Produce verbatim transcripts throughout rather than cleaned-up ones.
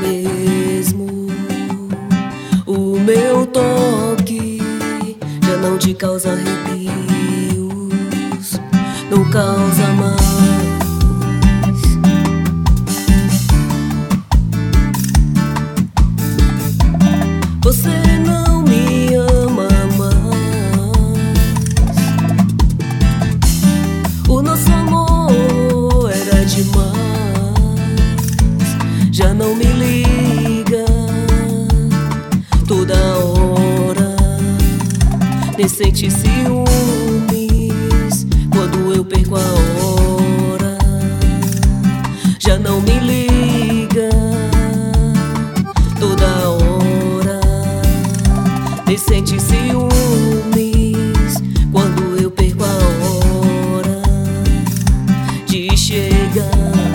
mesmo. O meu toque já não te causa arrepios, não causa mais. Você não me ama mais. O nosso amor era demais. Já não me liga toda hora, nem sente ciúmes quando eu perco a hora. Já não me liga toda hora, nem sente ciúmes quando eu perco a hora de chegar.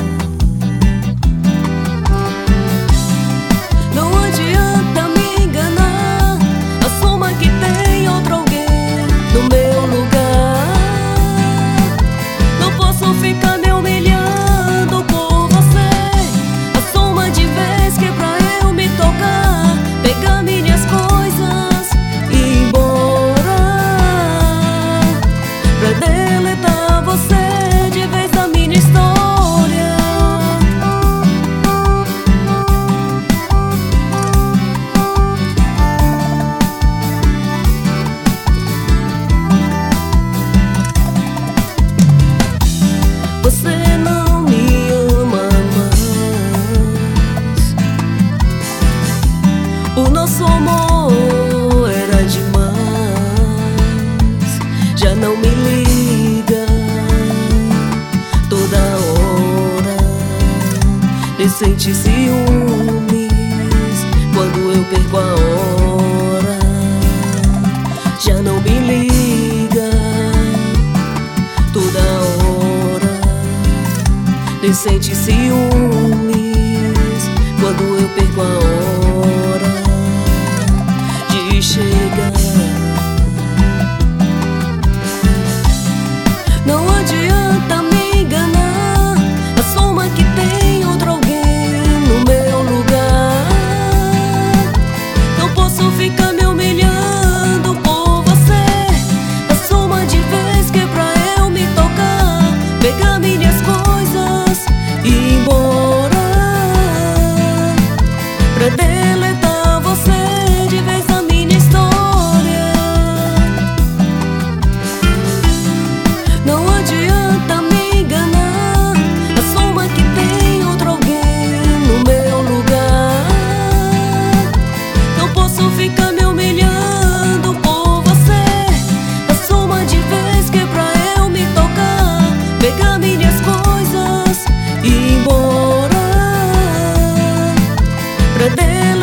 Não adianta me enganar, assuma que tem outro alguém no meu lugar. Não posso ficar me humilhando por você. Assuma de vez que é pra eu me tocar, pegar minhas coisas e ir embora, pra deletar você de vez da minha história. Você não me ama mais. O nosso amor era demais. Já não me liga toda hora, nem sente ciúmes quando eu perco a hora. Já não me liga toda hora, nem sente ciúmes quando eu perco a hora de chegar. Não adianta me enganar, assuma que tem outro alguém no meu lugar. Não posso ficar me humilhando por você. Assuma de vez que é pra eu me tocar, pegar minhas coisas e ir embora, pra deletar você de vez da minha história. Não adianta me enganar, assuma que tem outro alguém no meu lugar. Não posso ficar me humilhando por você. Assuma de vez que é pra eu me tocar, pegar minhas coisas e ir embora, pra deletar